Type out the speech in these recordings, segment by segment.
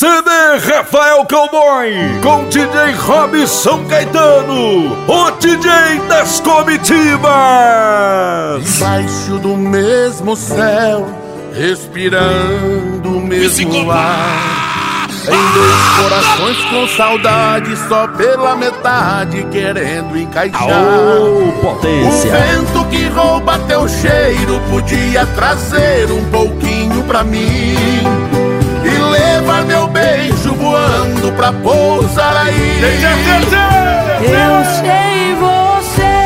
CD Rafael Cowboy com DJ Robson Caetano, o DJ das comitivas. Embaixo do mesmo céu, respirando o mesmo ar, em dois corações com saudade, só pela metade querendo encaixar. Potência. O vento que rouba teu cheiro podia trazer um pouquinho pra mim e levar meu beijo voando pra pousar aí. Eu sei, você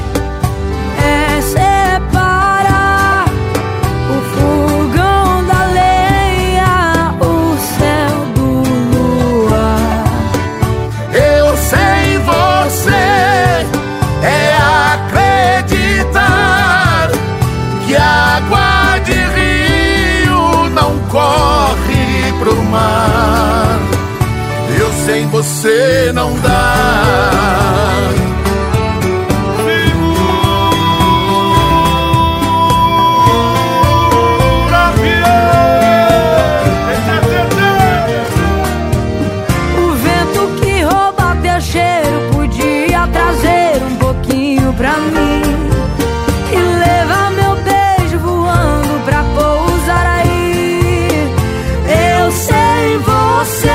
é separar o fogão da lenha, o céu do luar. Eu sei, você é acreditar que a água de rio não corre pro mar. Eu sem você não dá. O vento que rouba teu cheiro podia trazer um pouquinho pra mim e levar meu beijo voando pra pousar aí. Eu sei, você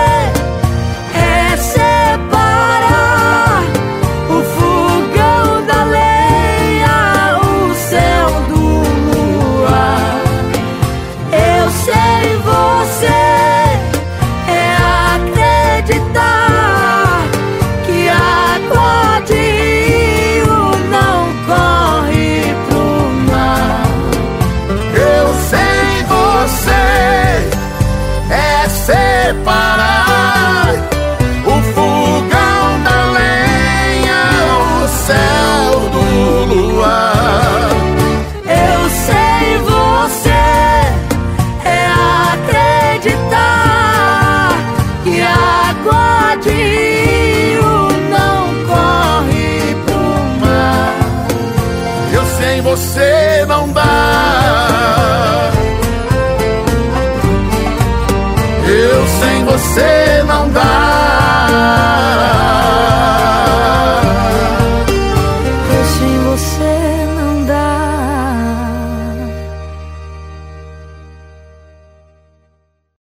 é separar o fogão da lenha, o céu do luar. Eu sei, você é acreditar que a água de rio não corre pro mar. Eu sei, você é separar o fogão da lenha, o céu do luar. Eu sei, você é acreditar que a água de rio não corre pro mar. Eu sem você não dá.